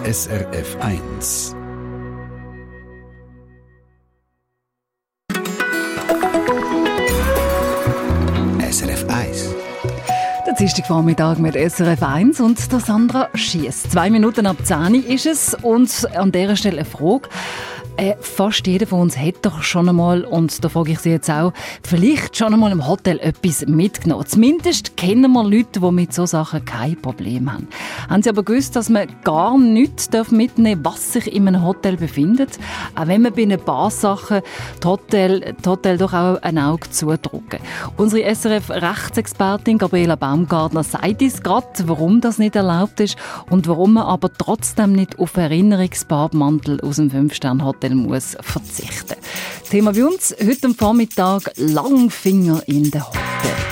SRF 1. SRF 1. Der Dienstagvormittag mit SRF 1 und der Sandra Schiess. 2 Minuten ab 10 ist es und an dieser Stelle eine Frage. Fast jeder von uns hat doch schon einmal, und da frage ich Sie jetzt auch, vielleicht schon einmal im Hotel etwas mitgenommen. Zumindest kennen wir Leute, die mit solchen Sachen kein Problem haben. Haben Sie aber gewusst, dass man gar nichts mitnehmen darf, was sich in einem Hotel befindet? Auch wenn man bei ein paar Sachen die Hotel doch auch ein Auge zudrücken. Unsere SRF-Rechtsexpertin Gabriela Baumgartner sagt uns gerade, warum das nicht erlaubt ist und warum man aber trotzdem nicht auf Erinnerungsbadmantel aus dem 5-Sterne-Hotel muss verzichten. Thema bei uns heute am Vormittag: Langfinger in den Hotel.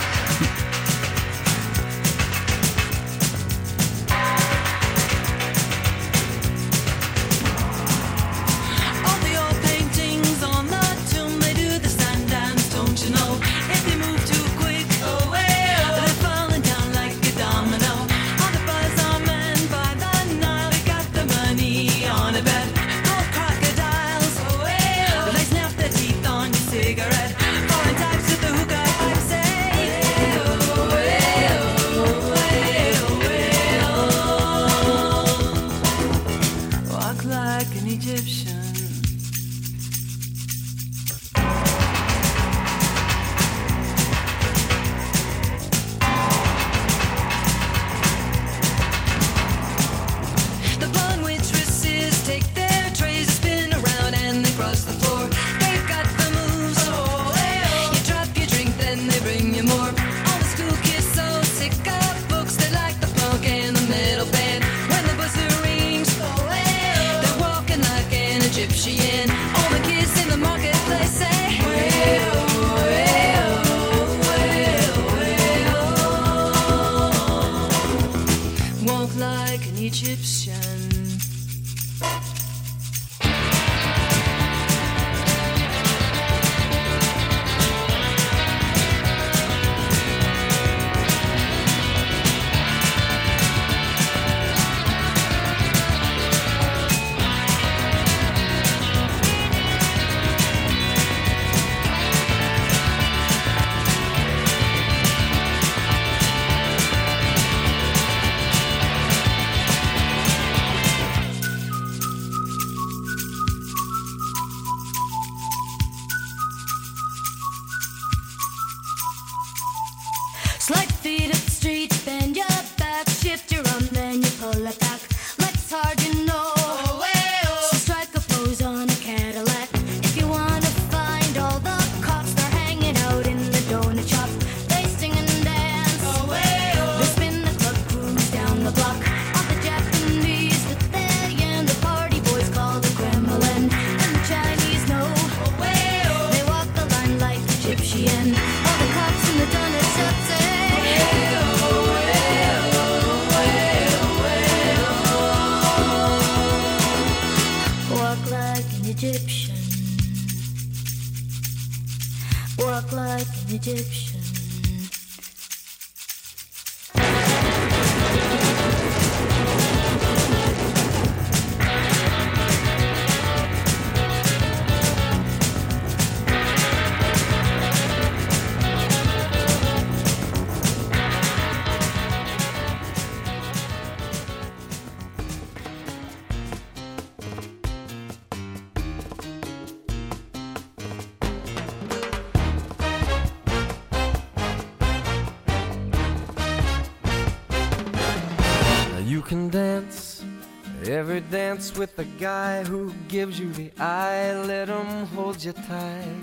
Every dance with the guy who gives you the eye, let him hold you tight.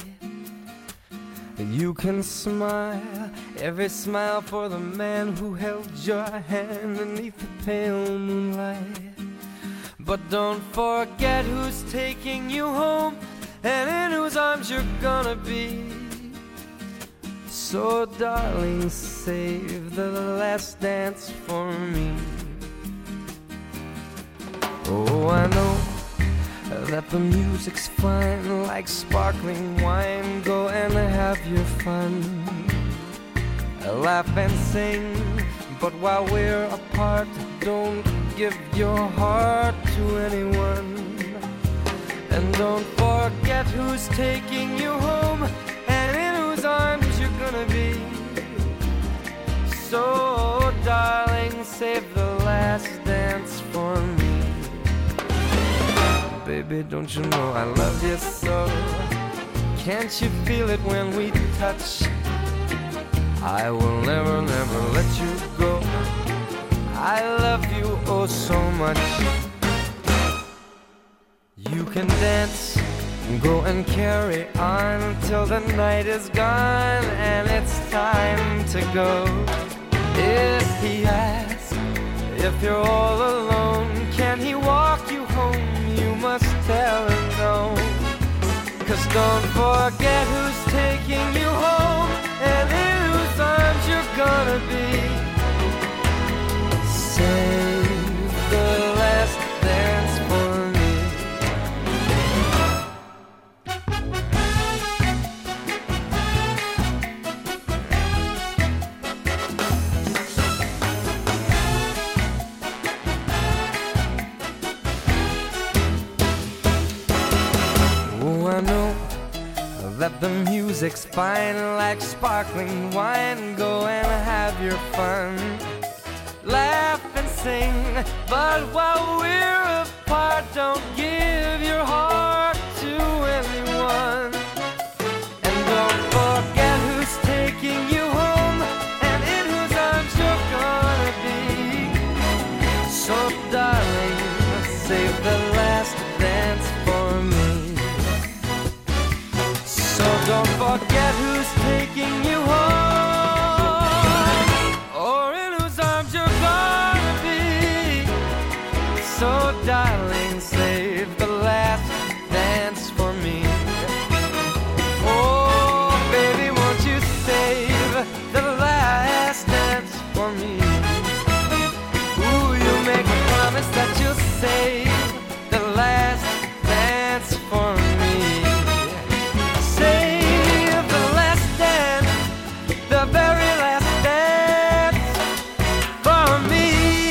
You can smile, every smile for the man who held your hand beneath the pale moonlight. But don't forget who's taking you home and in whose arms you're gonna be. So darling, save the last dance for me. Oh, I know that the music's fine, like sparkling wine. Go and have your fun, laugh and sing. But while we're apart, don't give your heart to anyone. And don't forget who's taking you home and in whose arms you're gonna be. So, darling, save the last dance for me. Baby, don't you know I love you so? Can't you feel it when we touch? I will never, never let you go. I love you oh so much. You can dance, go and carry on till the night is gone and it's time to go. If he asks if you're all alone, can he walk you home? You must tell him no. 'Cause don't forget who's taking you home and in whose arms you're gonna be. Save the last dance for me. Oh, I know that the music's fine like sparkling wine. Go and have your fun, laugh and sing, but while we're apart, don't give your heart to anyone. And don't forget who's taking you home and in whose arms you're gonna be. So darling, save the last dance for me. So don't forget who's taking you home or in whose arms you're gonna be. So darling, save the last dance for me. Oh baby, won't you save the last dance for me? Ooh, you make a promise that you'll save the last dance for me. Save the last dance, the very last dance for me.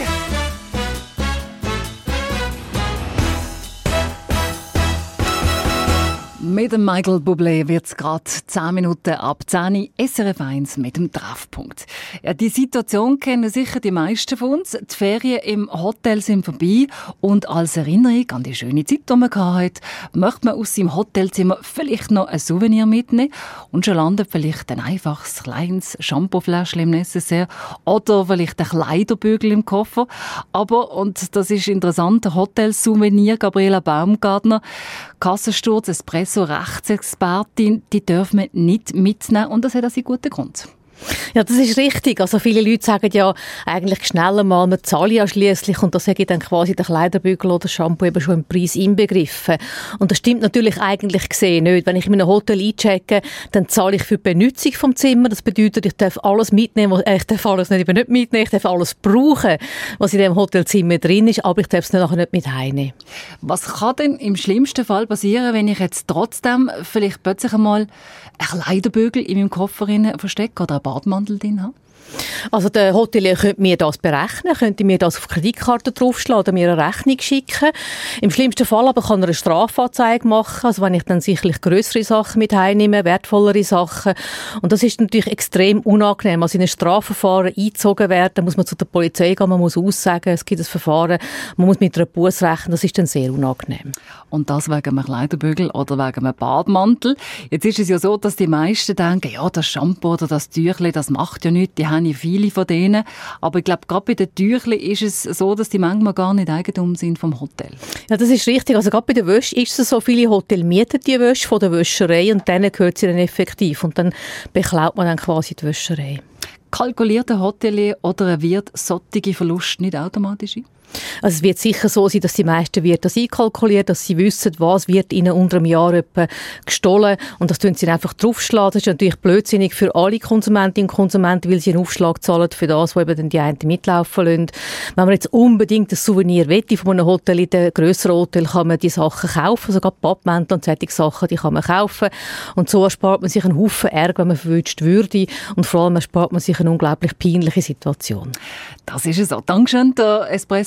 Mit dem Michael Bublé wird es gerade 10 Minuten ab 10 SRF 1 mit dem Treffpunkt. Ja, die Situation kennen sicher die meisten von uns. Die Ferien im Hotel sind vorbei und als Erinnerung an die schöne Zeit, die man hatte, möchte man aus seinem Hotelzimmer vielleicht noch ein Souvenir mitnehmen und schon landet vielleicht ein einfaches, kleines Shampoofläschchen im Necessaire oder vielleicht ein Kleiderbügel im Koffer. Aber, und das ist interessant, ein Hotelsouvenir, Gabriela Baumgartner, Kassensturz, Espresso, Rechtsexpertin, die dürfen wir nicht mitnehmen und das hat auch seinen guten Grund. Ja, das ist richtig. Also viele Leute sagen ja eigentlich schneller mal, man zahle ja schliesslich und da sage ich dann quasi der Kleiderbügel oder Shampoo eben schon im Preis inbegriffen. Und das stimmt natürlich eigentlich gesehen nicht. Wenn ich in einem Hotel einchecke, dann zahle ich für die Benutzung vom Zimmer. Das bedeutet, ich darf alles mitnehmen, ich darf alles nicht mitnehmen, ich darf alles brauchen, was in dem Hotelzimmer drin ist, aber ich darf es nachher nicht mit heimnehmen. Was kann denn im schlimmsten Fall passieren, wenn ich jetzt trotzdem vielleicht plötzlich einmal einen Kleiderbügel in meinem Koffer verstecke oder einen Badmantel drin habe? Also der Hotelier könnte mir das berechnen, könnte mir das auf Kreditkarte draufschlagen oder mir eine Rechnung schicken. Im schlimmsten Fall aber kann er eine Strafanzeige machen, also wenn ich dann sicherlich grössere Sachen mit heimnehme, wertvollere Sachen. Und das ist natürlich extrem unangenehm. Also in ein Strafverfahren eingezogen werden, muss man zu der Polizei gehen, man muss aussagen, es gibt ein Verfahren, man muss mit einer Busse rechnen, das ist dann sehr unangenehm. Und das wegen einem Kleiderbügel oder wegen einem Badmantel. Jetzt ist es ja so, dass die meisten denken, ja, das Shampoo oder das Tüchli, das macht ja nichts, die haben ja viele von denen. Aber ich glaube, gerade bei den Tüchli ist es so, dass die manchmal gar nicht Eigentum sind vom Hotel. Ja, das ist richtig. Also gerade bei der Wäsche ist es so, viele Hotels mieten die Wäsche von der Wäscherei und denen gehört sie dann effektiv. Und dann beklaut man dann quasi die Wäscherei. Kalkuliert ein Hotelier oder ein Wirt solche Verluste nicht automatisch ein? Also es wird sicher so sein, dass die meisten Wirte das einkalkulieren, dass sie wissen, was wird ihnen unter einem Jahr etwa gestohlen und das tun sie einfach draufschlagen. Das ist natürlich blödsinnig für alle Konsumentinnen und Konsumenten, weil sie einen Aufschlag zahlen für das, wo eben dann die einen mitlaufen lassen. Wenn man jetzt unbedingt ein Souvenir will von einem Hotel, in einem grösseren Hotel, kann man die Sachen kaufen, also gerade Badmäntel und solche Sachen, die kann man kaufen und so erspart man sich einen Haufen Ärger, wenn man verwünscht würde und vor allem erspart man sich eine unglaublich peinliche Situation. Das ist es so. Dankeschön, der Espresso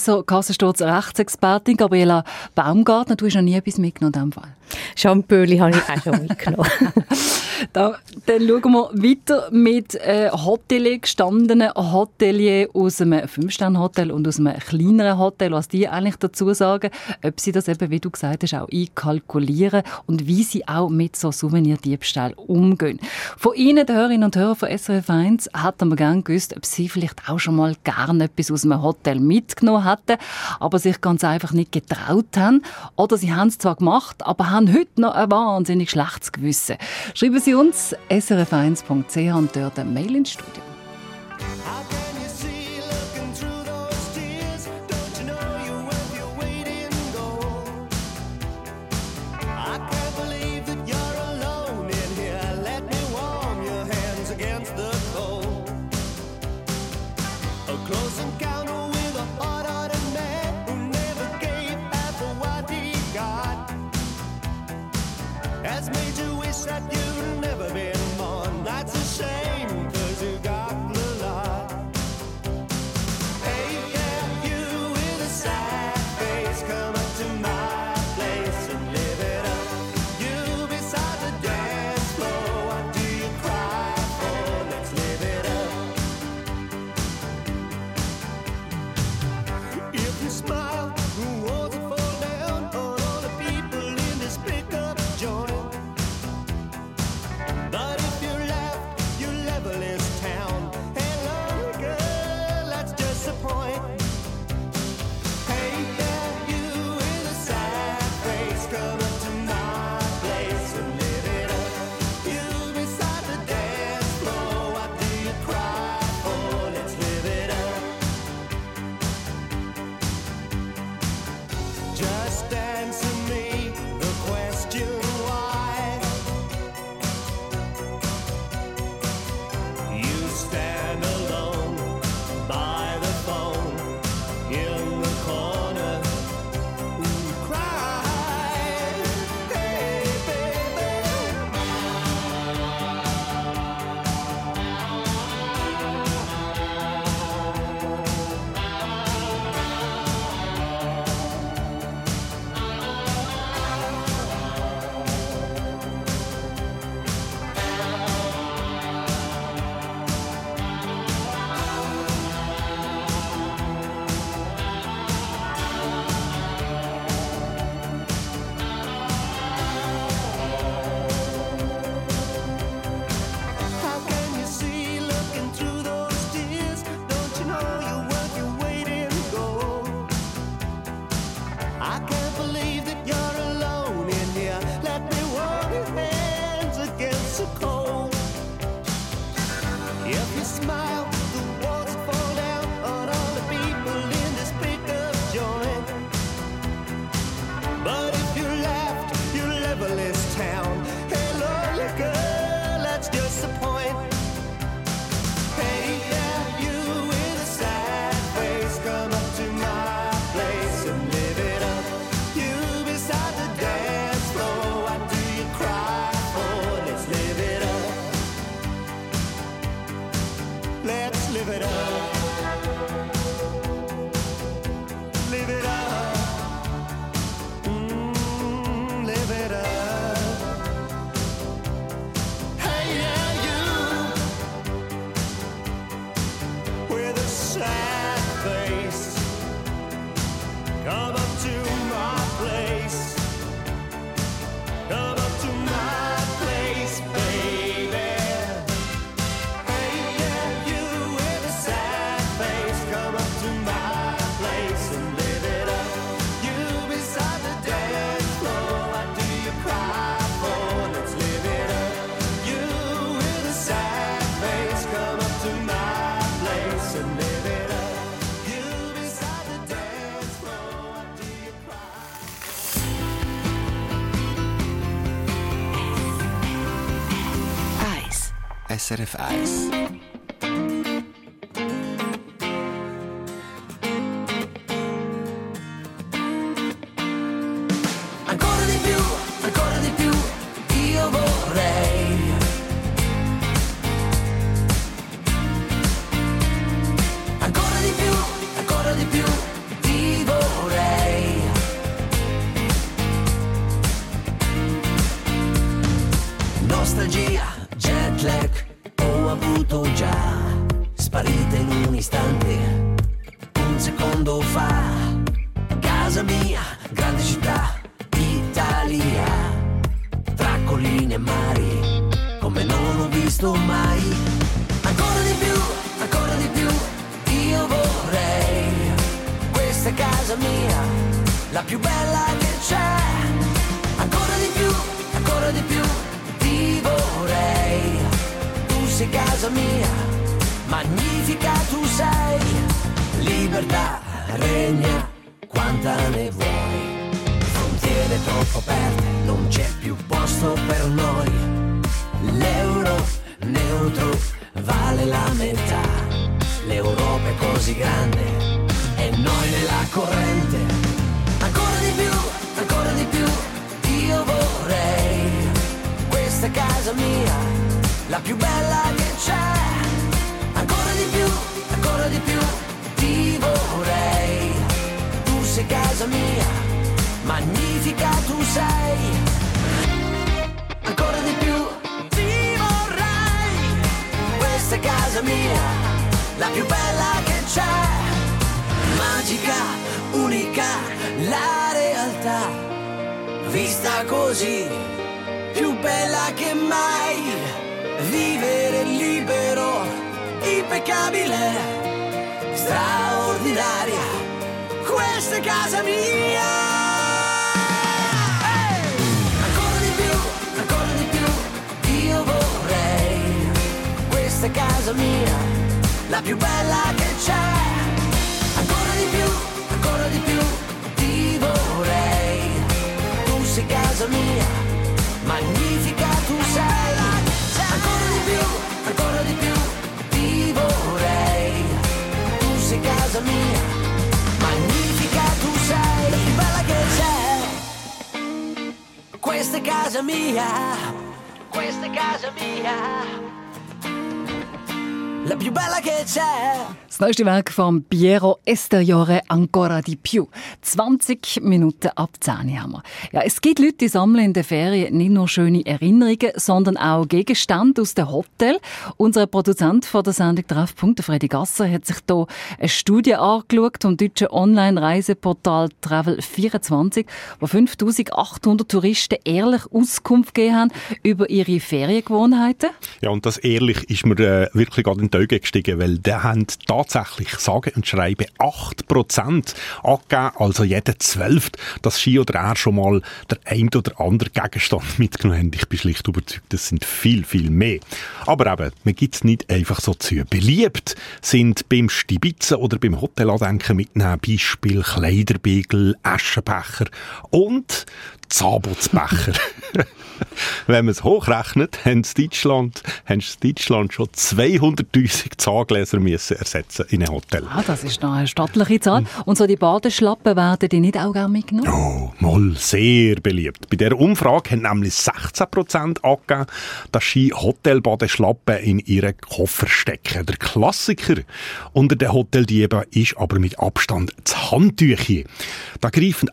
Professor Kassensturz Rechtsexpertin Gabriela Baumgartner. Du hast noch nie etwas mitgenommen in diesem Fall. Shampooಲಿ habe ich auch schon mitgenommen. Dann schauen wir weiter mit Hotelier, gestandenen Hotelier aus einem 5-Sterne-Hotel und aus einem kleineren Hotel, was die eigentlich dazu sagen, ob sie das eben, wie du gesagt hast, auch einkalkulieren und wie sie auch mit so Souvenirdiebstahl umgehen. Von Ihnen, den Hörerinnen und Hörern von SRF 1, hätten wir gerne gewusst, ob Sie vielleicht auch schon mal gerne etwas aus einem Hotel mitgenommen hätten, aber sich ganz einfach nicht getraut haben. Oder Sie haben es zwar gemacht, aber haben heute noch ein wahnsinnig schlechtes Gewissen. Schreiben Sie uns srf1.ch und dort eine Mail ins Studio. That you've never been more. That's a shame, 'cause you got the lot. Hey, yeah, you with a sad face, come up to my place and live it up. You beside the dance floor, what do you cry for? Let's live it up. If you smile, who wants to fall down on all the people in this pickup joint? But if you laugh, you level this town. Hello, girl, that's just the point. Hey, yeah, you with a sad face, come up to my place and live it up. You beside the dance floor, what do you cry for? Let's live it up. Just answer me the question why. Stand alone by the phone in the corner and cry. Hey, baby. How can you see looking through those tears? Don't you know you're worth your weight in gold? I can't believe that you're alone in here. Let me warm your hands against the cold. If you smile, the walls fall down on all the people in this pickup joint. But if you laughed, you level this town. Hey, lonely girl, that's just the point. Hey, yeah, you with a sad face, come up to my place and live it up. You beside the dance floor, what do you cry for? Let's live it up. Let's live it up. Live it up. Live it up. Hey, yeah, you with a sad face, come up to my place. Come up to my place, baby. Hey, yeah, you with a sad face, come up to my place and live it up. You beside the dance floor, what do you cry for? Let's live it up. You with a sad face, come up to my place and live it up. You beside the dance floor, what do you cry? Eis. SRF Eis. Ancora di più, io vorrei. Ancora di più, casa mia, grande città, Italia, tra colline e mari, come non ho visto mai. Ancora di più, io vorrei. Questa è casa mia, la più bella che c'è. Ancora di più, ti vorrei. Tu sei casa mia, magnifica tu sei. Libertà regna, quanta ne vuoi. Frontiere troppo aperte, non c'è più posto per noi. L'euro neutro vale la metà. L'Europa è così grande e noi nella corrente. Ancora di più, io vorrei. Questa è casa mia, la più bella che c'è. Ancora di più, ti vorrei. Tu sei casa mia, magnifica tu sei. Ancora di più, ti vorrei. Questa è casa mia, la più bella che c'è. Magica, unica, la realtà, vista così, più bella che mai. Vivere libero, impeccabile, straordinaria, questa è casa mia. Ancora di più, io vorrei. Questa è casa mia, la più bella che c'è. Ancora di più, ti vorrei. Tu sei casa mia, magnifica tu sei. Ancora di più, ti vorrei. Tu sei casa mia, magnifica tu sei. La più bella che c'è. Questa è casa mia, questa è casa mia, la più bella che c'è. Das neueste Werk von Piero Esteriore, Ancora di più. 20 Minuten ab 10 haben wir. Ja, es gibt Leute, die sammeln in den Ferien nicht nur schöne Erinnerungen, sondern auch Gegenstände aus dem Hotel. Unser Produzent von der Sendung Treffpunkt, Freddy Gasser, hat sich hier eine Studie angeschaut vom deutschen Online-Reiseportal Travel24, wo 5800 Touristen ehrlich Auskunft gegeben haben über ihre Feriengewohnheiten. Ja, und das ehrlich ist mir wirklich gerade in die Augen gestiegen, weil die haben tatsächlich, sage und schreibe, 8% angegeben, also jeder 12, dass sie oder er schon mal der ein oder andere Gegenstand mitgenommen haben. Ich bin schlicht überzeugt, das sind viel, viel mehr. Aber eben, man gibt es nicht einfach so zu. Beliebt sind beim Stibitzen oder beim Hotelandenken mitnehmen Beispiel Kleiderbiegel, Aschenbecher und Zahnputzbecher. Wenn man es hochrechnet, haben sie Deutschland schon 200'000 Zahngläser müssen ersetzen in einem Hotel. Ah, das ist noch eine stattliche Zahl. Und so die Badeschlappen werden die nicht auch gerne mitgenommen? Oh, mal sehr beliebt. Bei dieser Umfrage haben nämlich 16% angegeben, dass sie Hotelbadeschlappen in ihren Koffer stecken. Der Klassiker unter den Hoteldieben ist aber mit Abstand das Handtüchchen. Da greifen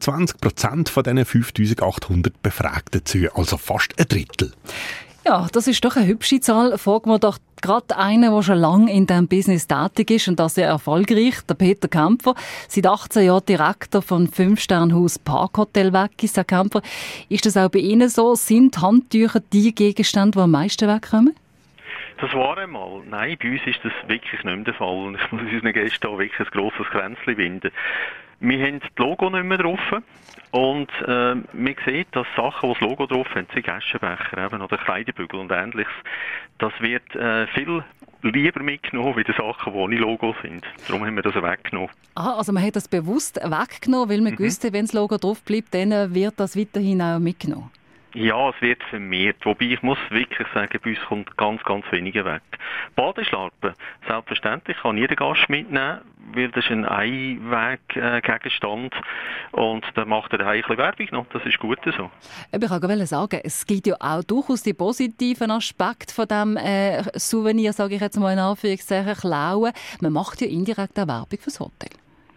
28% von diesen 5800 Befragten zu, also fast ein Drittel. Ja, das ist doch eine hübsche Zahl. Fragen wir doch gerade einen, der schon lange in diesem Business tätig ist und das sehr erfolgreich, der Peter Kämpfer. Seit 18 Jahren Direktor von 5-Sterne-Haus Parkhotel Weggis. Herr Kämpfer, ist das auch bei Ihnen so? Sind Handtücher die Gegenstände, die am meisten wegkommen? Das war einmal. Nein, bei uns ist das wirklich nicht mehr der Fall. Und ich muss unseren Gästen auch wirklich ein grosses Kränzchen winden. Wir haben das Logo nicht mehr drauf. Und man sieht, dass Sachen, die das Logo drauf haben, sind Aschenbecher eben, oder Kleiderbügel und Ähnliches, das wird viel lieber mitgenommen, wie die Sachen, die ohne Logo sind. Darum haben wir das weggenommen. Ah, also man hat das bewusst weggenommen, weil man wusste, wenn das Logo drauf bleibt, dann wird das weiterhin auch mitgenommen. Ja, es wird vermehrt. Wobei, ich muss wirklich sagen, bei uns kommt ganz, ganz weniger weg. Badeschlappen, selbstverständlich, kann jeder Gast mitnehmen, weil das ist ein Einweggegenstand und da macht er ein bisschen Werbung noch. Das ist gut so. Ich wollte sagen, es gibt ja auch durchaus die positiven Aspekte von diesem Souvenir, sage ich jetzt mal in Anführungszeichen, klauen. Man macht ja indirekt auch Werbung fürs Hotel.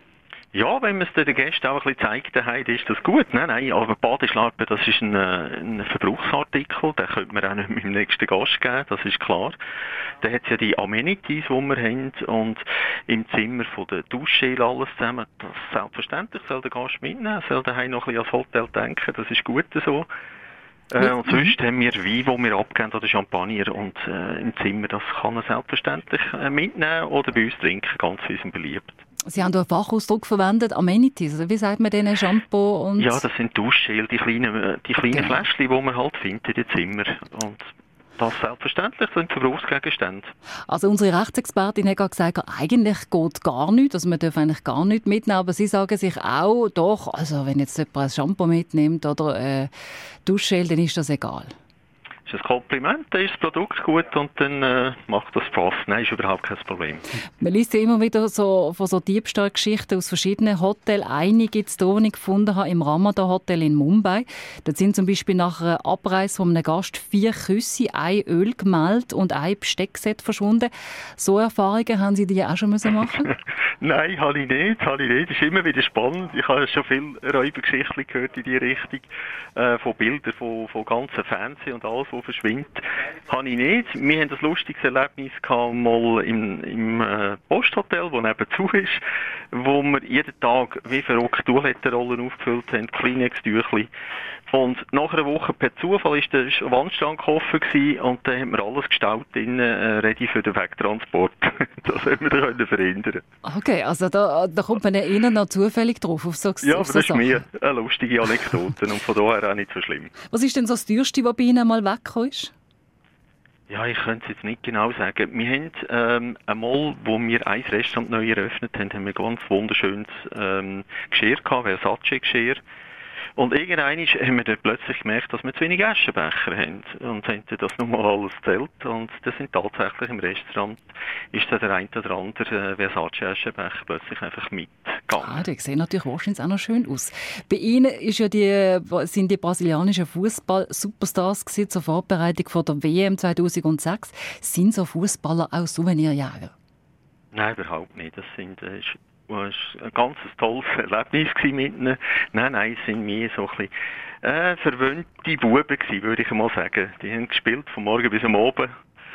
Ja, wenn man es den Gästen auch ein bisschen zeigt, daheim, ist das gut. Nein, aber Badeschlappen, das ist ein Verbrauchsartikel, den könnte man auch nicht mit dem nächsten Gast geben, das ist klar. Dann hat es ja die Amenities, die wir haben, und im Zimmer von der Duschgel alles zusammen. Das selbstverständlich soll der Gast mitnehmen, soll daheim noch ein bisschen ans Hotel denken, das ist gut so. Und sonst haben wir Wein, den wir abgeben, oder Champagner, und im Zimmer, das kann er selbstverständlich mitnehmen oder bei uns trinken, ganz wie es ihm beliebt. Sie haben da einen Fachausdruck verwendet, Amenities, oder wie sagt man denen, Shampoo und... Ja, das sind Duschgel, die kleinen Fläschchen, die man halt findet in den Zimmern. Und das selbstverständlich sind Verbrauchsgegenstände. Also unsere Rechtsexpertin hat gerade gesagt, eigentlich geht gar nichts, also man darf eigentlich gar nichts mitnehmen, aber Sie sagen sich auch, doch, also wenn jetzt jemand ein Shampoo mitnimmt oder Duschgel, dann ist das egal. Das ist ein Kompliment, dann ist das Produkt gut und dann macht das Spaß. Nein, ist überhaupt kein Problem. Man liest ja immer wieder so von so Diebstahlgeschichten aus verschiedenen Hotels. Eine gibt es hier, die ich gefunden habe, im Ramadan Hotel in Mumbai. Da sind zum Beispiel nach einer Abreise von einem Gast 4 Küsse, ein Ölgemälde und ein Besteckset verschwunden. So Erfahrungen haben Sie die auch schon machen müssen? Nein, habe ich nicht. Das ist immer wieder spannend. Ich habe schon viele Räubergeschichten gehört in diese Richtung. Von Bildern von ganzen Fernsehen und alles, was verschwindet. Habe ich nicht. Wir haben ein lustiges Erlebnis gehabt, mal im Posthotel, das nebenzu ist, wo wir jeden Tag wie verrückt Toilettenrollen aufgefüllt haben, Kleenex-Tüchli. Und nach einer Woche per Zufall war der Wandschrank offen gewesen, und dann haben wir alles gestaut innen, ready für den Wegtransport. Das haben wir dann verhindern. Okay, also da kommt man ja eher noch zufällig drauf auf so Ja, aber auf das so ist mir eine lustige Anekdote und von daher auch nicht so schlimm. Was ist denn so das Teuerste, was bei Ihnen mal weggekommen ist? Ja, ich könnte es jetzt nicht genau sagen. Wir haben einmal, wo wir ein Restaurant neu eröffnet haben wir ganz wunderschönes Geschirr gehabt, Versace-Geschirr. Und irgendwann haben wir dann plötzlich gemerkt, dass wir zu wenig Aschenbecher haben. Und haben das nochmal alles gezählt. Und das sind tatsächlich im Restaurant, ist da der ein oder andere Versace-Aschenbecher plötzlich einfach mitgegangen. Die sehen natürlich wahrscheinlich auch noch schön aus. Bei Ihnen ist ja sind die brasilianischen Fußball-Superstars zur Vorbereitung von der WM 2006. Sind so Fußballer auch Souvenirjäger? Nein, überhaupt nicht. Das war ein ganz tolles Erlebnis mit ihnen. Nein, es sind mehr so ein bisschen verwöhnte Buben gewesen, würde ich mal sagen. Die haben gespielt von morgen bis am Abend.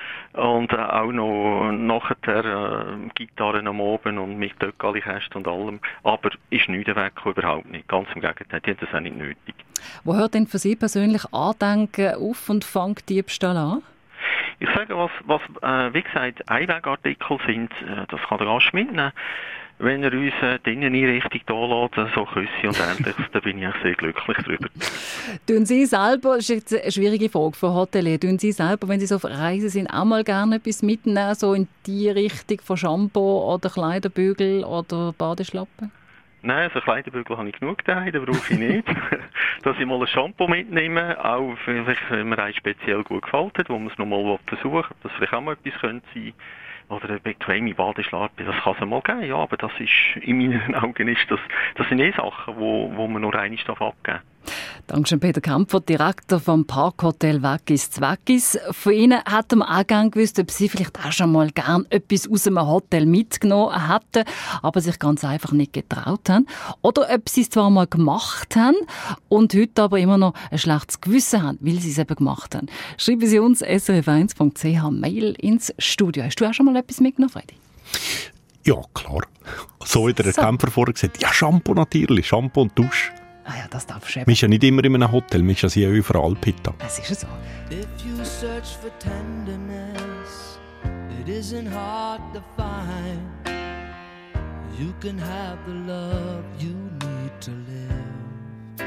Und auch noch nachher Gitarren am Abend und mit Töckali-Kästen und allem. Aber ist nichts weggekommen, überhaupt nicht. Ganz im Gegenteil, die haben das auch nicht nötig. Wo hört denn für Sie persönlich Andenken auf und fängt Diebstahl an? Ich sage, was wie gesagt, Einwegartikel sind, das kann der Gast mitnehmen. Wenn er uns die Inneneinrichtung da lässt, so Küsse und Ähnliches, da bin ich auch sehr glücklich drüber. Tun Sie selber, das ist jetzt eine schwierige Frage für Hotelier, tun Sie selber, wenn Sie so auf Reisen sind, auch mal gerne etwas mitnehmen, so in die Richtung von Shampoo oder Kleiderbügel oder Badeschlappen? Nein, so Kleiderbügel habe ich genug daheim, den brauche ich nicht. Dass ich mal ein Shampoo mitnehme, auch vielleicht, wenn mir eins speziell gut gefällt hat, wo man es noch mal versuchen will, dass vielleicht auch mal etwas könnte sein. Oder eine bequeme Badeschlappe, das kann es mal geben, ja, aber das ist, in meinen Augen ist das sind Sachen, wo man nur einmal abgeben darf. Dankeschön, Peter Kampfer, Direktor vom Parkhotel Waggis Zwaggis. Von Ihnen hat man auch gerne gewusst, ob Sie vielleicht auch schon mal gern etwas aus einem Hotel mitgenommen hätten, aber sich ganz einfach nicht getraut haben. Oder ob Sie es zwar mal gemacht haben und heute aber immer noch ein schlechtes Gewissen haben, weil Sie es eben gemacht haben. Schreiben Sie uns srf1.ch Mail ins Studio. Hast du auch schon mal etwas mitgenommen, Freddy? Ja, klar. So wie der Kämpfer vorher gesagt hat, ja, Shampoo natürlich, Shampoo und Dusch. Ah ja, das darfst du eben. Man ist ja nicht immer in einem Hotel, man ist ja sehr überall, Pita. Es ist ja so. If you search for tenderness, it isn't hard to find. You can have the love you need to live.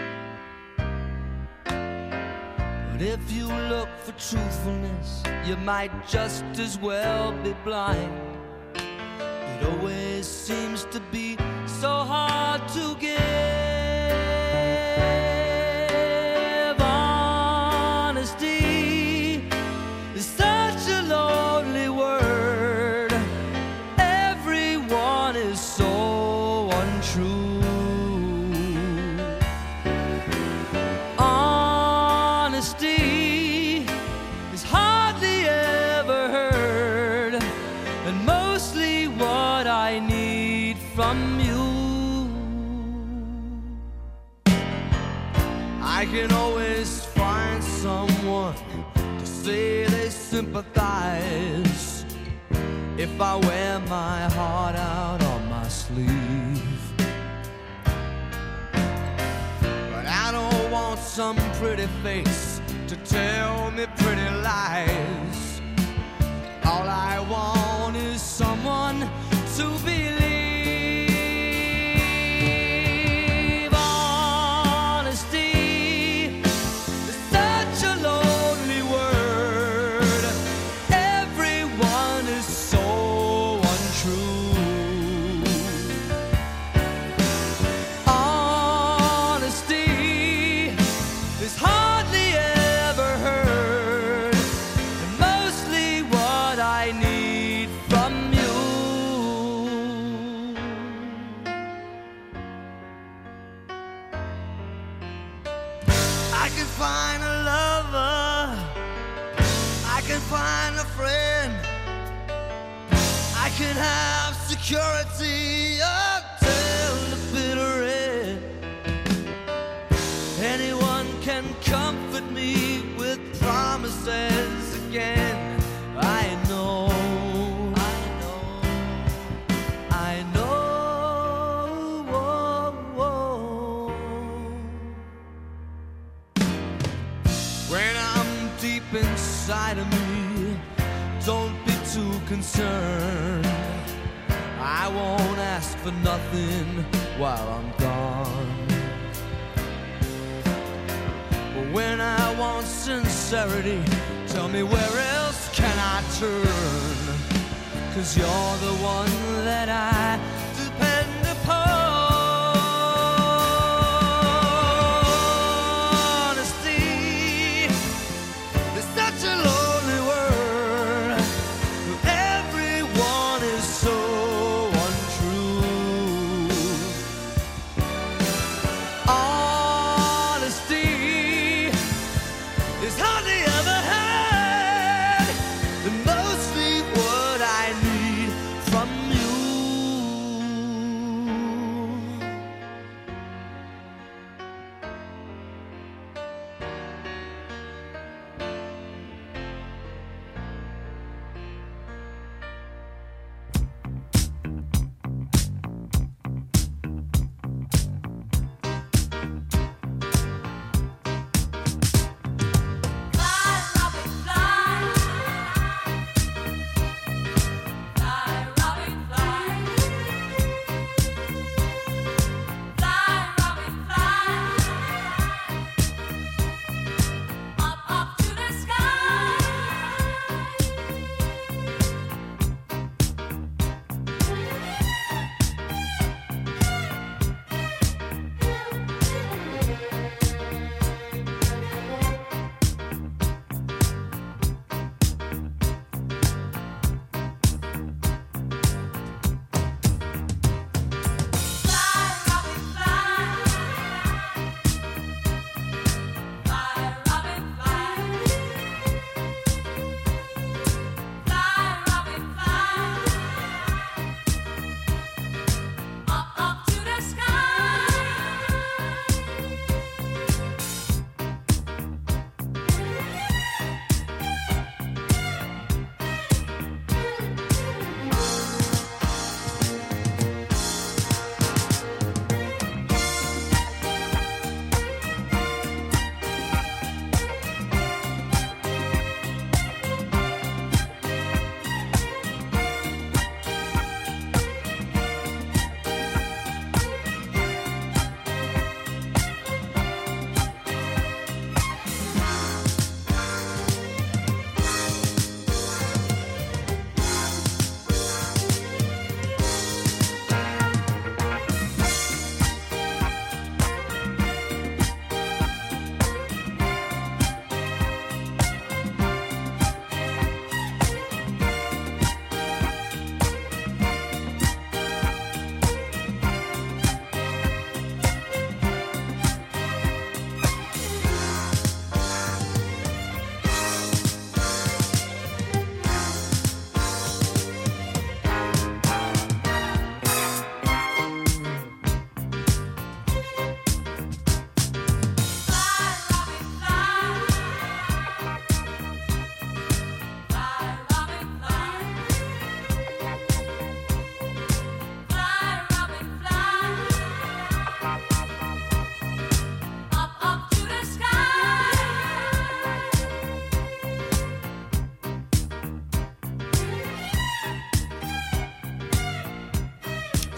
But if you look for truthfulness, you might just as well be blind. It always seems to be so hard to give. From you, I can always find someone to say they sympathize if I wear my heart out on my sleeve. But I don't want some pretty face to tell me pretty lies. All I want is someone to believe. Honesty is such a lonely word. Everyone is so untrue. Honesty is hardly ever heard, and mostly what I need from you. I can find a lover, I can find a friend, I can have security until the bitter end. Anyone can comfort me with promises again. I know, I know, I know. When I'm deep inside of me, don't be too concerned. I won't ask for nothing while I'm gone. But when I want sincerity, tell me where else can I turn? 'Cause you're the one that I depend upon. Honesty is such a lonely word. Everyone is so untrue. Honesty is hardly ever heard, and mostly what I need from you.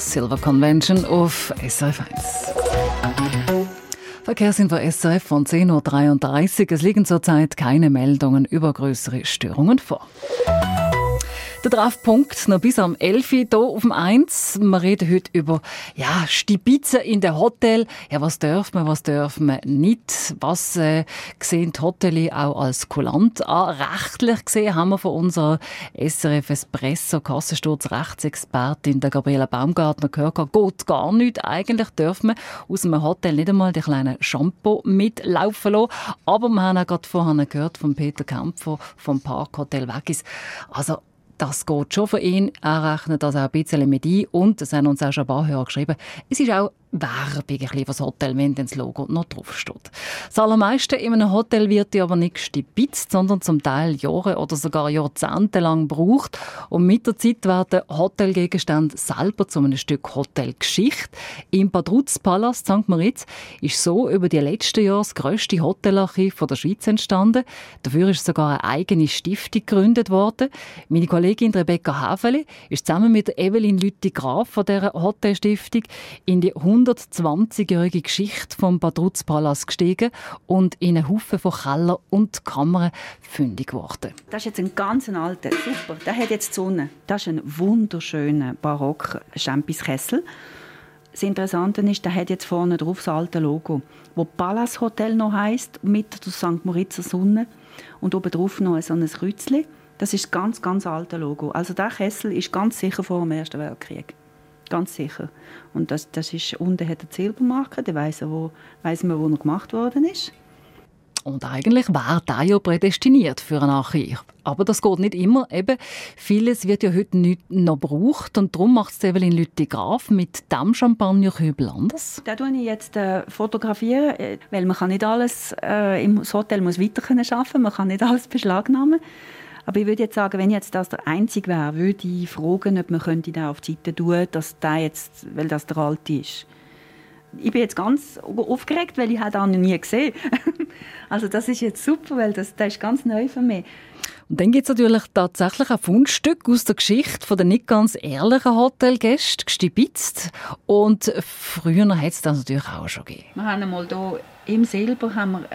Silver Convention auf SRF 1. Verkehrsinfo SRF von 10.33 Uhr. Es liegen zurzeit keine Meldungen über größere Störungen vor. Der Treffpunkt noch bis am 11 Uhr hier auf dem 1. Wir reden heute über Stibitzen in den Hotel. Ja, was darf man nicht? Was sehen die Hotels auch als kulant an? Rechtlich gesehen haben wir von unserer SRF Espresso Kassensturz-Rechtsexpertin der Gabriela Baumgartner gehört, geht gar nicht. Eigentlich dürfen wir aus einem Hotel nicht einmal die kleinen Shampoo mitlaufen lassen. Aber wir haben auch gerade vorhin gehört von Peter Kämpfer vom Parkhotel Weggis. Also, das geht schon für ihn. Er rechnet das auch ein bisschen mit ein. Und, das haben uns auch schon ein paar Hörer geschrieben, es ist auch Werbung für das Hotel, wenn das Logo noch draufsteht. Das allermeiste in einem Hotel wird aber nicht gestibitzt, sondern zum Teil Jahre oder sogar Jahrzehnte lang gebraucht. Und mit der Zeit werden Hotelgegenstände selber zu einem Stück Hotelgeschichte. Im Badruz-Palast St. Moritz ist so über die letzten Jahre das grösste Hotelarchiv der Schweiz entstanden. Dafür ist sogar eine eigene Stiftung gegründet worden. Meine Kollegin Rebecca Häfeli ist zusammen mit Evelyn Lüthi-Graf von dieser Hotelstiftung in die 120-jährige Geschichte vom Badruz-Palast gestiegen und in einen Haufen von Keller und Kammern fündig geworden. Das ist jetzt ein ganz alter, super. Der hat jetzt die Sonne. Das ist ein wunderschöner Barock-Champiskessel. Das Interessante ist, der hat jetzt vorne drauf das alte Logo, wo Palace Hotel noch heisst, mit der St. Moritzer Sonne und oben drauf noch so ein Kreuzchen. Das ist das ganz alte Logo. Also der Kessel ist ganz sicher vor dem Ersten Weltkrieg. Ganz sicher. Und das ist, unten hat er die Silbermarke, da weiss man, wo er gemacht worden ist. Und eigentlich wäre der ja prädestiniert für ein Archiv. Aber das geht nicht immer. Eben, vieles wird ja heute nicht noch gebraucht. Und darum macht es Evelyn Lüthi-Graf mit dem Champagnerkübel anders. Das fotografiere ich jetzt fotografieren, weil man kann nicht alles, im Hotel muss weiter arbeiten, man kann nicht alles beschlagnahmen. Aber ich würde jetzt sagen, wenn jetzt das der Einzige wäre, würde ich fragen, ob man den auf die Seite tun könnte, weil das der alte ist. Ich bin jetzt ganz aufgeregt, weil ich das noch nie gesehen habe. Also das ist jetzt super, weil das ist ganz neu für mich. Und dann gibt es natürlich tatsächlich ein Fundstück aus der Geschichte der nicht ganz ehrlichen Hotelgäste, gestibitzt. Und früher hat es das natürlich auch schon gegeben. Wir haben einmal hier im Silber haben wir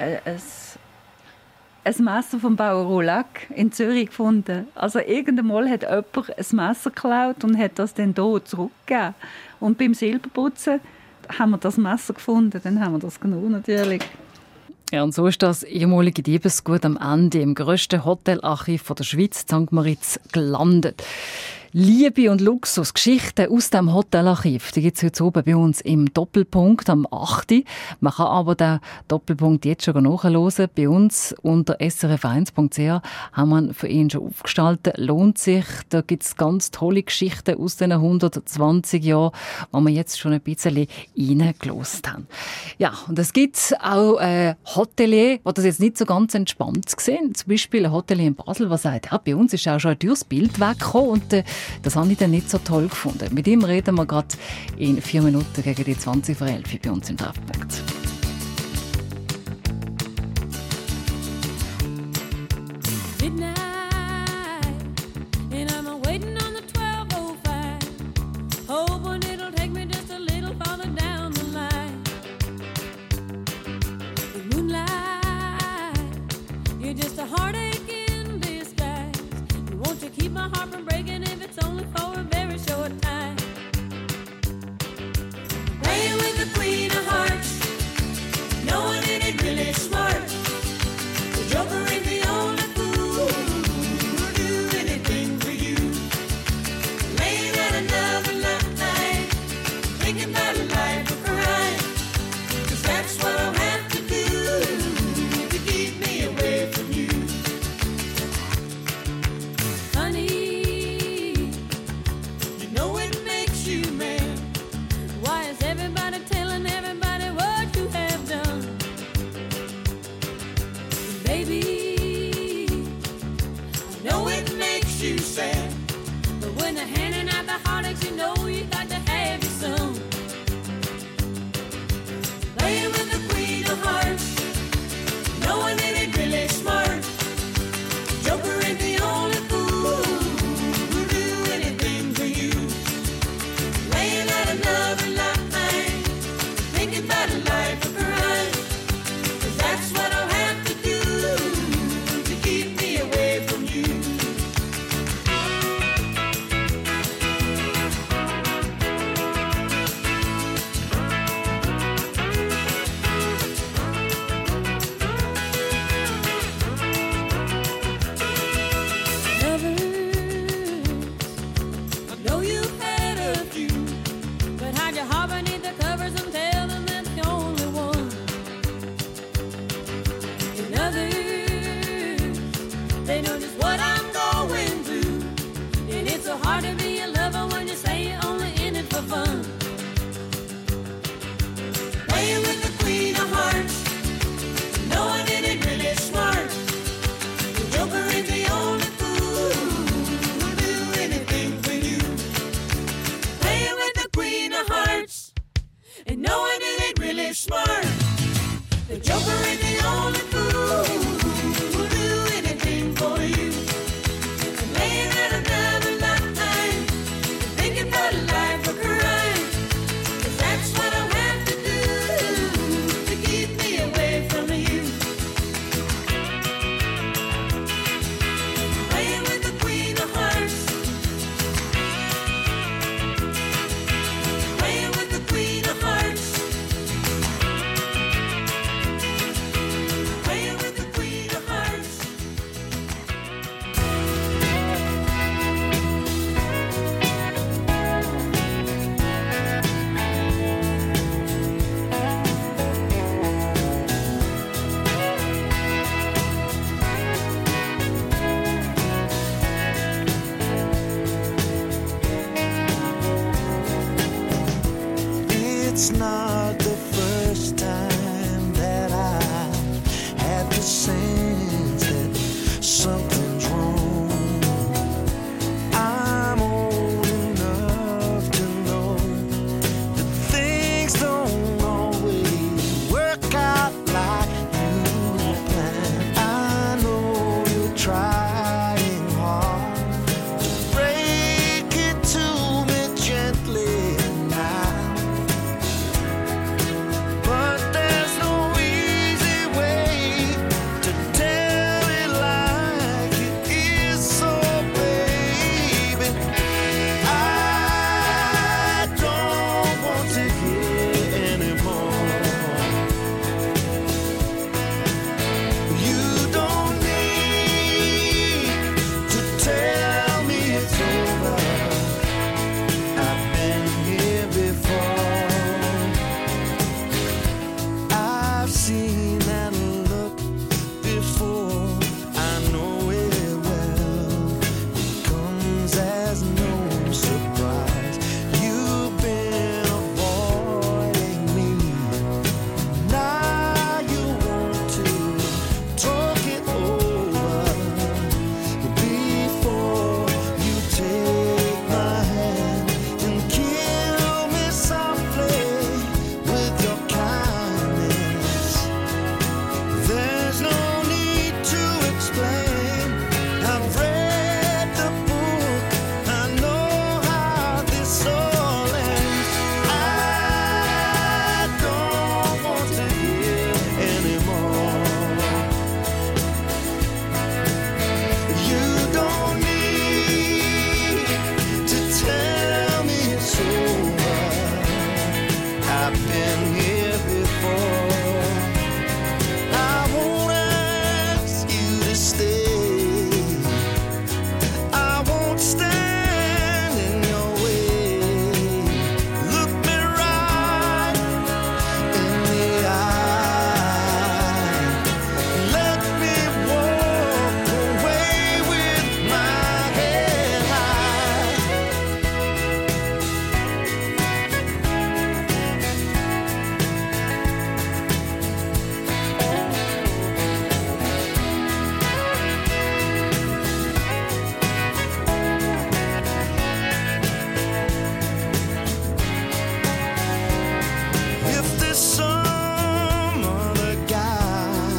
ein Messer vom Bauer Roulac in Zürich gefunden. Also irgendwann Mal hat jemand ein Messer geklaut und hat das dann hier zurückgegeben. Und beim Silberputzen haben wir das Messer gefunden, dann haben wir das genommen natürlich. Ja, und so ist das ehemalige Diebesgut am Ende im grössten Hotelarchiv der Schweiz, St. Moritz, gelandet. Liebe und Luxus, Geschichten aus dem Hotelarchiv, die gibt es heute oben bei uns im Doppelpunkt am 8. Man kann aber den Doppelpunkt jetzt schon nachhören. Bei uns unter srf1.ch haben wir für ihn schon aufgestaltet. Lohnt sich. Da gibt es ganz tolle Geschichten aus den 120 Jahren, wo wir jetzt schon ein bisschen reingelassen haben. Ja, und es gibt auch Hotelier, die das jetzt nicht so ganz entspannt sehen. Zum Beispiel ein Hotelier in Basel, der sagt, ja, bei uns ist auch schon ein teures Bild weggekommen und das habe ich dann nicht so toll gefunden. Mit ihm reden wir gerade in 4 Minuten gegen die 20 vor 11 bei uns im Treffpunkt. seen that look before. I know it well. It comes as no surprise. You've been avoiding me. Now you want to talk it over before you take my hand and kill me softly with your kindness. There's no need to explain. I've read the book. I know how this all ends. I don't want to hear anymore. You don't need to tell me it's over. I've been here before. I won't ask you to stay. I won't stand in your way. Look me right in the eye. Let me walk away with my head high. If there's some other guy,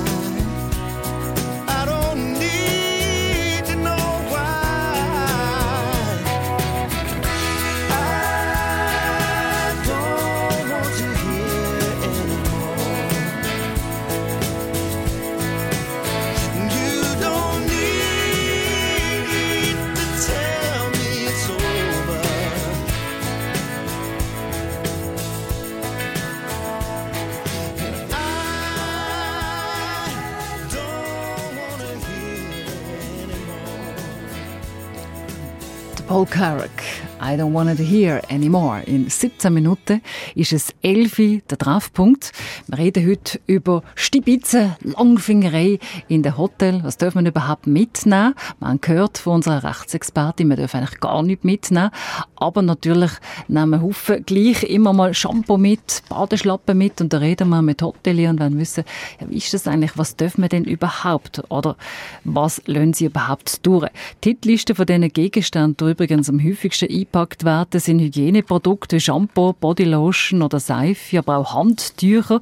I don't need to know why. I don't want to hear anymore. You don't need to tell me it's over. I don't want to hear anymore. Paul Carrack, I don't want to hear anymore. In 17 Minuten ist es 11 Uhr, der Treffpunkt. Wir reden heute über Stibitzen, Langfingerei in den Hotel. Was darf man überhaupt mitnehmen? Wir haben gehört von unserer Rechtsexpertin, man darf eigentlich gar nichts mitnehmen. Aber natürlich nehmen Haufen gleich immer mal Shampoo mit, Badeschlappen mit. Und da reden wir mit Hoteliers und wollen wissen, ja, wie ist das eigentlich? Was dürfen wir denn überhaupt? Oder was lassen sie überhaupt durch? Die Hitliste von diesen Gegenständen, die übrigens am häufigsten eingepackt werden, sind Hygieneprodukte wie Shampoo, Bodylotion oder Seife, aber auch Handtücher.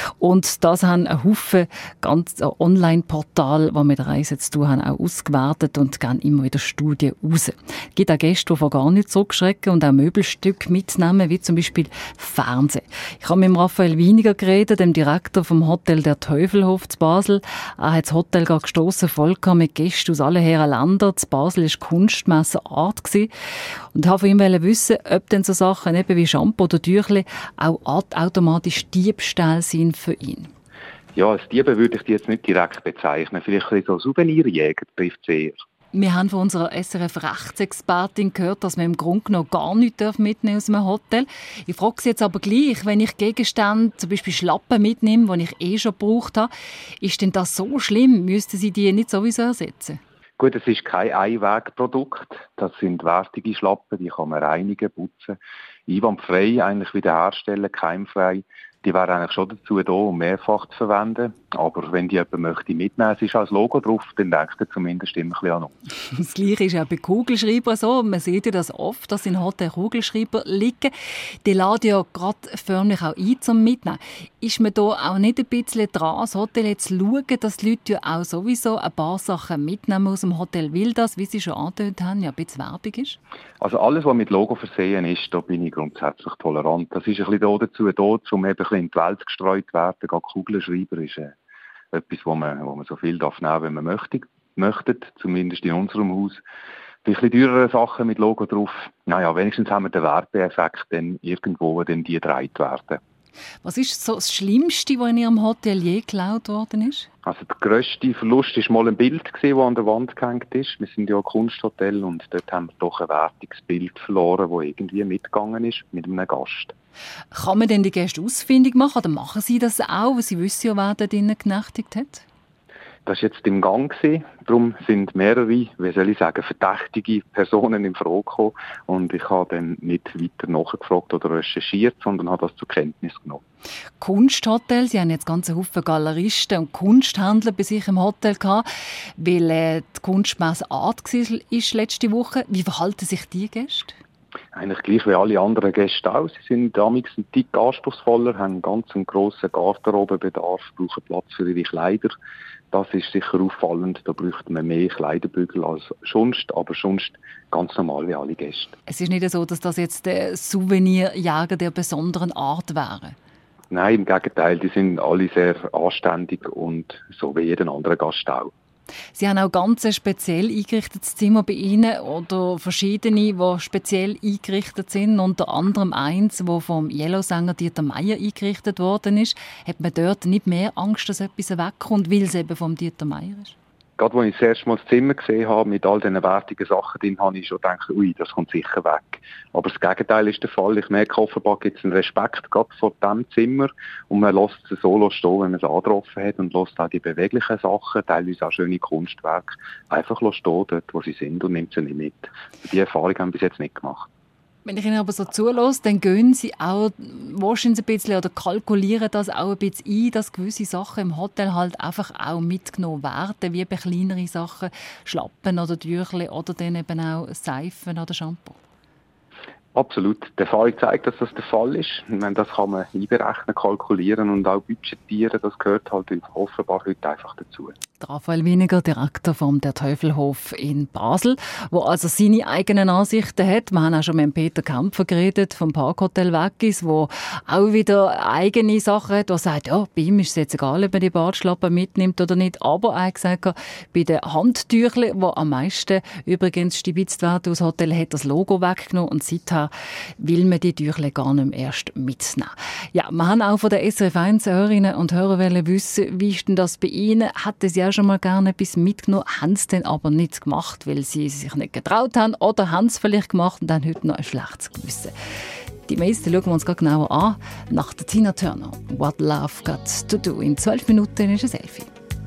Und das haben ein Haufen ganz Online-Portale, die mit Reisen zu tun haben, auch ausgewertet und gehen immer wieder Studien raus. Es gibt auch Gäste, die von gar nicht zurückschrecken und auch Möbelstücke mitnehmen, wie zum Beispiel Fernsehen. Ich habe mit Raphael Wieniger geredet, dem Direktor vom Hotel Der Teufelhof zu Basel. Er hat das Hotel gerade gestossen, voll mit Gästen aus allen Herren Ländern. In Basel war Kunstmesse Art und habe von ihm wissen, ob denn so Sachen eben wie Shampoo oder Tüchli auch automatisch Diebstahl sind für ihn. Ja, als Diebe würde ich die jetzt nicht direkt bezeichnen. Vielleicht ein bisschen so Souvenirjäger trifft es eher. Wir haben von unserer SRF-Rechtsexpertin gehört, dass man im Grunde genommen gar nichts mitnehmen aus einem Hotel. Ich frage Sie jetzt aber gleich, wenn ich Gegenstände, zum Beispiel Schlappen mitnehme, die ich schon gebraucht habe, ist denn das so schlimm? Müssten Sie die nicht sowieso ersetzen? Gut, es ist kein Einwegprodukt. Das sind wertige Schlappen, die kann man reinigen, putzen, einwandfrei eigentlich wiederherstellen, keimfrei. Die wären eigentlich schon dazu da, um mehrfach zu verwenden. Aber wenn die jemand möchte mitnehmen, es ist als Logo drauf, dann denkt er zumindest immer ein bisschen an uns. Das Gleiche ist auch bei Kugelschreibern so. Man sieht ja das oft, dass in Hotels Kugelschreiber liegen. Die laden ja gerade förmlich auch ein zum Mitnehmen. Ist man da auch nicht ein bisschen dran, das Hotel jetzt zu schauen, dass die Leute ja auch sowieso ein paar Sachen mitnehmen aus dem Hotel, weil das, wie Sie schon angedeutet haben, ja ein bisschen Werbung ist? Also alles, was mit Logo versehen ist, da bin ich grundsätzlich tolerant. Das ist ein bisschen dazu da, um eben ein bisschen in die Welt gestreut zu werden. Gerade Kugelschreiber ist etwas, wo man so viel darf nehmen, wenn man möchte, zumindest in unserem Haus. Ein bisschen teurere Sachen mit Logo drauf. Naja, wenigstens haben wir den Werbeeffekt dann irgendwo, dann die gedreht werden. Was ist so das Schlimmste, was in Ihrem Hotel je geklaut worden ist? Also der grösste Verlust war mal ein Bild, das an der Wand gehängt ist. Wir sind ja ein Kunsthotel und dort haben wir doch ein wertiges Bild verloren, das irgendwie mitgegangen ist mit einem Gast. Kann man denn die Gäste ausfindig machen oder machen Sie das auch, weil Sie wissen ja, wer da drinnen genächtigt hat? Das war jetzt im Gang gewesen. Darum sind mehrere, wie soll ich sagen, verdächtige Personen in Frage gekommen. Und ich habe dann nicht weiter nachgefragt oder recherchiert, sondern habe das zur Kenntnis genommen. Kunsthotel, Sie haben jetzt ganze Haufen Galeristen und Kunsthändler bei sich im Hotel gehabt, weil die Kunstmesse Art war letzte Woche. Wie verhalten sich die Gäste? Eigentlich gleich wie alle anderen Gäste auch. Sie sind damals ein Tick anspruchsvoller, haben einen ganz grossen Garderobenbedarf, brauchen Platz für ihre Kleider. Das ist sicher auffallend. Da bräuchte man mehr Kleiderbügel als sonst, aber sonst ganz normal wie alle Gäste. Es ist nicht so, dass das jetzt der Souvenirjäger der besonderen Art wäre? Nein, im Gegenteil. Die sind alle sehr anständig und so wie jeden anderen Gast auch. Sie haben auch ganz ein speziell eingerichtetes Zimmer bei Ihnen oder verschiedene, die speziell eingerichtet sind. Unter anderem eins, das vom Yellow-Sänger Dieter Meier eingerichtet worden ist. Hat man dort nicht mehr Angst, dass etwas wegkommt, weil es eben vom Dieter Meier ist? Gerade als ich das erste Mal das Zimmer gesehen habe, mit all diesen wertigen Sachen drin, habe ich schon gedacht, ui, das kommt sicher weg. Aber das Gegenteil ist der Fall. Ich merke, offenbar gibt es einen Respekt gerade vor diesem Zimmer und man lässt es so stehen, wenn man es angetroffen hat und lässt auch die beweglichen Sachen, teilweise auch schöne Kunstwerke, einfach stehen dort, wo sie sind und nimmt sie nicht mit. Die Erfahrung haben wir bis jetzt nicht gemacht. Wenn ich Ihnen aber so zulasse, dann gehen Sie auch wahrscheinlich ein bisschen oder kalkulieren das auch ein bisschen ein, dass gewisse Sachen im Hotel halt einfach auch mitgenommen werden, wie bei kleineren Sachen, Schlappen oder Tüchle oder dann eben auch Seifen oder Shampoo. Absolut. Die Erfahrung zeigt, dass das der Fall ist. Ich meine, das kann man einberechnen, kalkulieren und auch budgetieren. Das gehört halt offenbar heute einfach dazu. Raphael Winiger, Direktor vom Der Teufelhof in Basel, der also seine eigenen Ansichten hat. Wir haben auch schon mit Peter Kämpfer geredet, vom Parkhotel Weggis, der auch wieder eigene Sachen hat, der sagt, ja, bei ihm ist es jetzt egal, ob man die Bartschlappen mitnimmt oder nicht. Aber er hat gesagt, bei den Handtücheln, die am meisten übrigens stibitzt werden aus Hotel, hat das Logo weggenommen und seither will man die Tücheln gar nicht mehr erst mitnehmen. Ja, wir haben auch von den SRF 1 Hörerinnen und Hörer wissen, wie ist denn das bei Ihnen? Hat es ja schon mal gerne etwas mitgenommen, haben es dann aber nicht gemacht, weil sie sich nicht getraut haben oder haben es vielleicht gemacht und dann heute noch ein schlechtes Gewissen. Die meisten schauen wir uns gerade genauer an. Nach der Tina Turner, What Love Got to Do. In 12 Minuten ist es 11.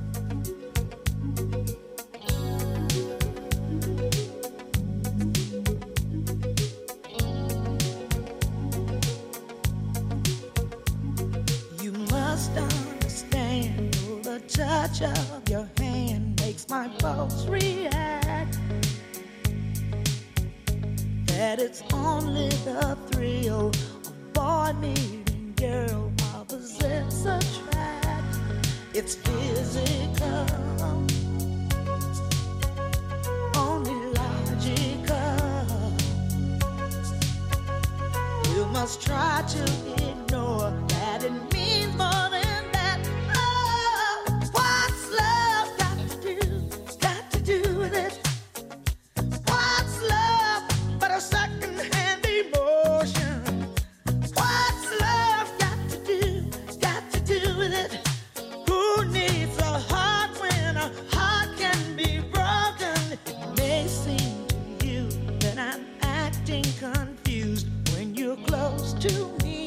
You must understand the touch of your hand makes my pulse react. That it's only the thrill of boy meeting girl opposites attract. It's physical, only logical. You must try to ignore that it means more than that. Oh, what's love got to do with it? What's love but a second-hand emotion? What's love got to do with it? Who needs a heart when a heart can be broken? It may seem to you that I'm acting confused when you're close to me.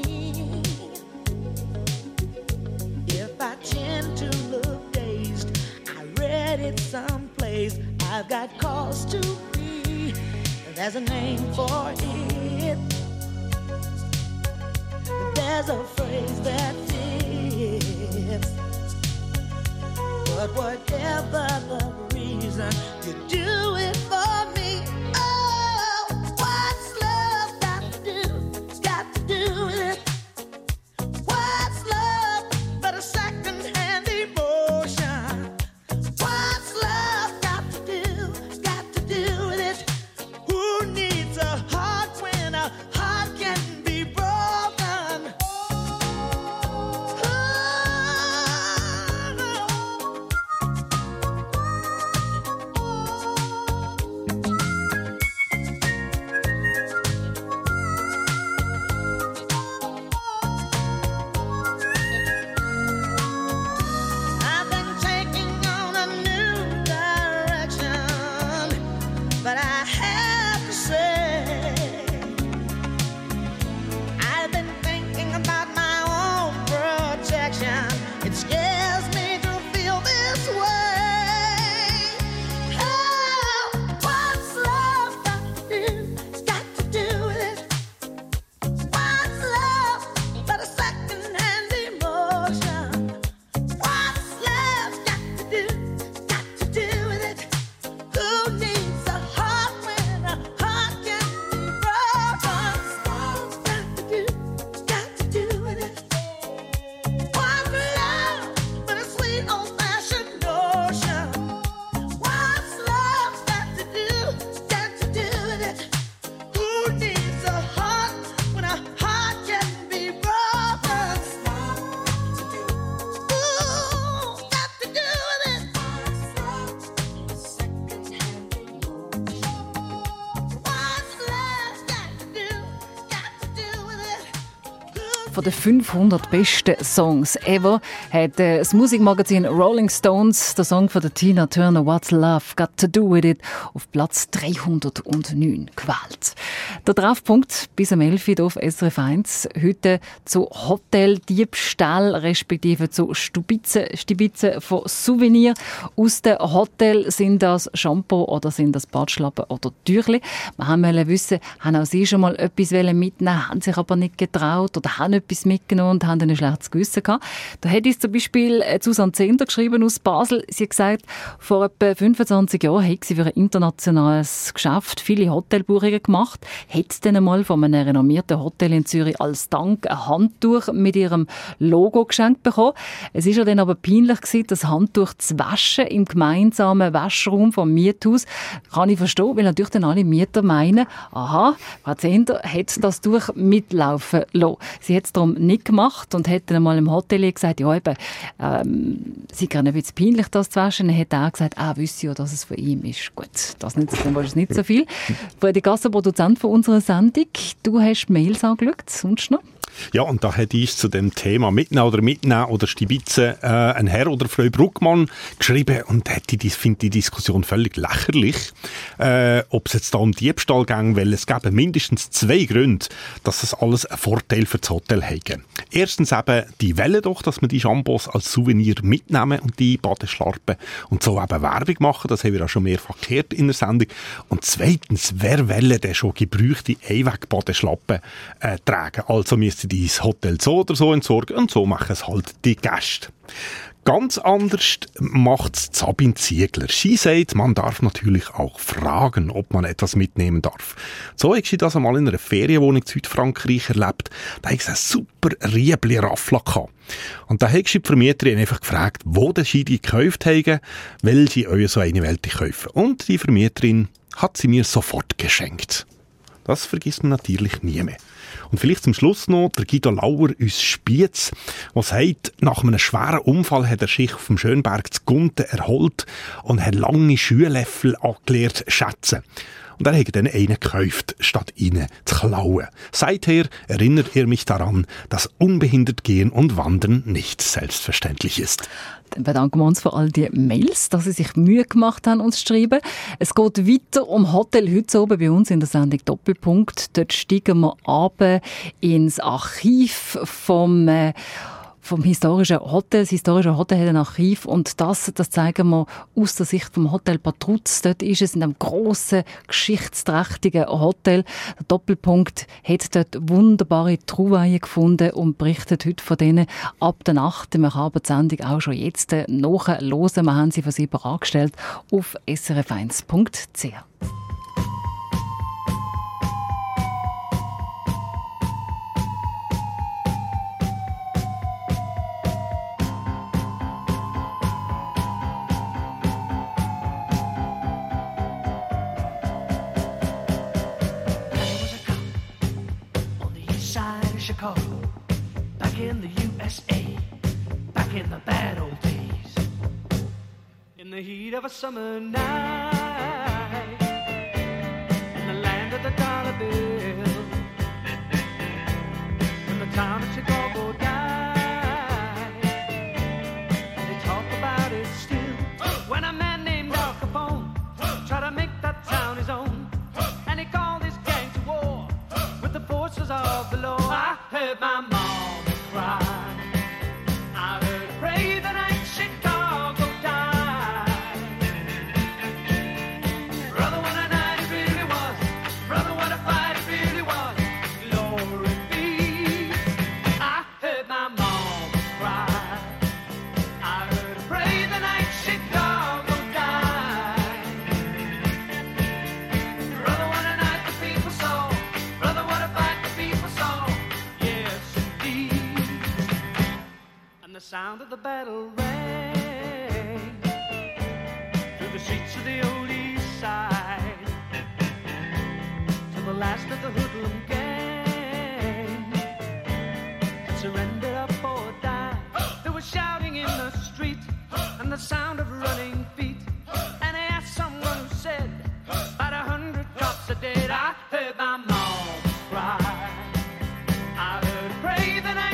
If I tend to look dazed, I read it someplace. I've got cause to be. There's a name for it. There's a phrase that fits. But whatever the reason, you do it for me. Oh, what's love got to do with it? What's love but a second-hand emotion? What's love got to do with it? Who needs a heart when a heart can be broken? von den 500 besten Songs ever hat das Musikmagazin Rolling Stones den Song von der Tina Turner «What's Love Got to Do With It» auf Platz 309 gewählt. Der Treffpunkt bis am 11. Uhr auf SRF 1. Heute zu Hoteldiebstahl respektive zu Stibitzen von Souvenirs aus dem Hotel. Sind das Shampoo oder sind das Badschlappen oder Tüchli? Wir wollen wissen, haben auch Sie schon mal etwas mitnehmen, haben sich aber nicht getraut oder haben etwas mitgenommen und haben ein schlechtes Gewissen gehabt. Da hat uns zum Beispiel Susanne Zehnder geschrieben aus Basel. Sie hat gesagt, vor etwa 25 Jahren hat sie für ein internationales Geschäft viele Hotelbuchungen gemacht, hat dann einmal von einem renommierten Hotel in Zürich als Dank ein Handtuch mit ihrem Logo geschenkt bekommen. Es war dann aber peinlich gewesen, das Handtuch zu waschen im gemeinsamen Waschraum vom Miethaus. Kann ich verstehen, weil natürlich dann alle Mieter meinen, aha, Frau Zehnder hat das Tuch mitlaufen lassen. Sie hat es darum nicht gemacht und hat dann einmal im Hotelier gesagt, ja eben, sie kann ein bisschen peinlich, das zu waschen. Dann hat er gesagt, wüsste ja, dass es von ihm ist. Gut, das nützt dann wahrscheinlich nicht so viel. Fredi Gasser, Produzent von unserer Sendung, du hast Mails angeschaut, sonst noch? Ja, und da hat uns zu dem Thema mitnehmen oder Stibitzen ein Herr oder Frau Bruckmann geschrieben und findet die Diskussion völlig lächerlich. Ob es jetzt da um Diebstahl ging, weil es gäbe mindestens 2 Gründe, dass das alles einen Vorteil für das Hotel hätte. Erstens eben, die wollen doch, dass man die Shampoos als Souvenir mitnehmen und die Badeschlarpen und so eben Werbung machen. Das haben wir auch schon mehrfach gehört in der Sendung. Und zweitens, wer will denn schon gebrauchte Einweg-Badeschlappen tragen? Also müsste die das Hotel so oder so entsorgen und so machen es halt die Gäste. Ganz anders macht es Sabine Ziegler. Sie sagt, man darf natürlich auch fragen, ob man etwas mitnehmen darf. So hat sie das einmal in einer Ferienwohnung in Südfrankreich erlebt. Da hat sie ein super Riebli-Raffla gehabt. Und da hat sie die Vermieterin einfach gefragt, wo sie die gekauft haben, weil sie euch so eine Welt kaufen. Und die Vermieterin hat sie mir sofort geschenkt. Das vergisst man natürlich nie mehr. Und vielleicht zum Schluss noch der Guido Lauer aus Spiez, der sagt, nach einem schweren Unfall hat er sich auf dem Schönberg zu Gunten erholt und hat lange Schuhlöffel angelernt zu schätzen. Und er hat dann einen gekauft, statt ihn zu klauen. Seither erinnert er mich daran, dass unbehindert Gehen und Wandern nicht selbstverständlich ist. Dann bedanken wir uns für all die Mails, dass Sie sich Mühe gemacht haben, uns zu schreiben. Es geht weiter um Hotel heute oben bei uns in der Sendung Doppelpunkt. Dort steigen wir runter ins Archiv vom historischen Hotel. Das historische Hotel hat ein Archiv und das zeigen wir aus der Sicht vom Hotel Patrutz. Dort ist es in einem grossen, geschichtsträchtigen Hotel. Der Doppelpunkt hat dort wunderbare Trouvaillen gefunden und berichtet heute von denen ab der Nacht. Wir können aber die Sendung auch schon jetzt nachhören. Wir haben sie für Sie bereitgestellt auf srf1.ch. Chicago, back in the USA, back in the bad old days. In the heat of a summer night, in the land of the dollar bill, when the town of Chicago died, they talk about it still. When a man named Al Capone tried to make that town his own, and he called his gang to war with the forces of the law. I heard my mom cry. I heard her pray the night Chicago died. Brother, what a night it really was. Brother, what a fight it really was. Glory be. I heard my mom cry. I heard her pray the night Chicago died. Brother, what a night the people saw. Brother, what a fight the people saw. Yes, indeed. And the sound of the battle rang through the streets of the old east side, till the last of the hoodlum gang had surrendered up or died. There was shouting in the street and the sound of running feet, and I asked someone who said about 100 cops are dead. I heard my mom cry. I heard her pray the night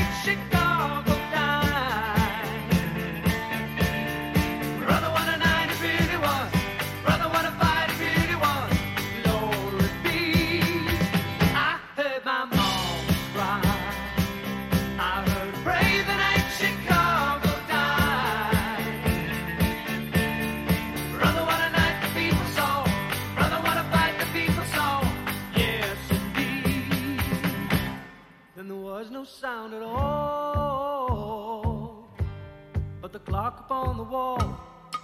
put the clock upon the wall.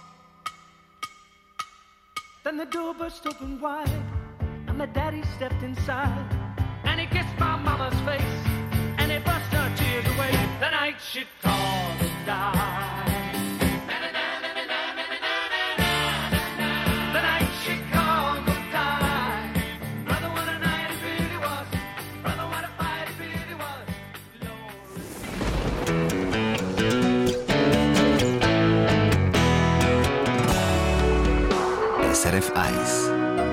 Then the door burst open wide, and my daddy stepped inside, and he kissed my mama's face, and he brushed her tears away. The night she called and died. The night she called and died. Brother, what a night it really was. Brother, what a fight it really was. SRF 1.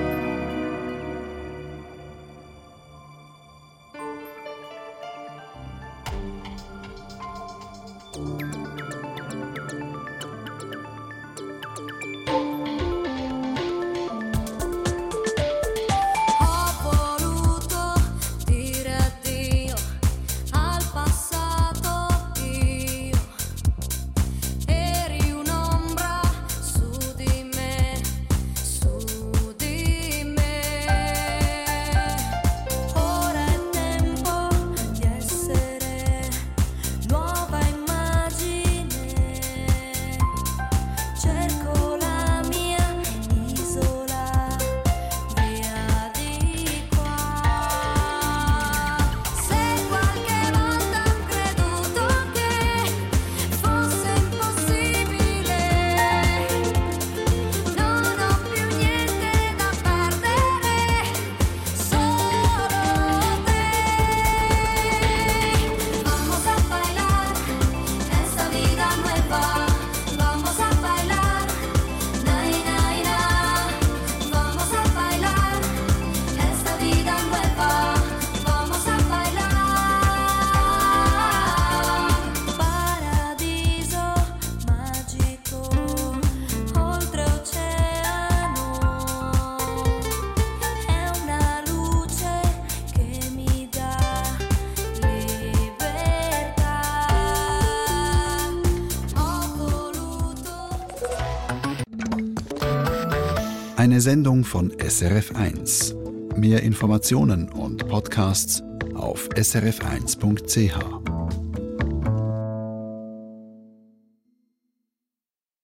Eine Sendung von SRF 1. Mehr Informationen und Podcasts auf srf1.ch.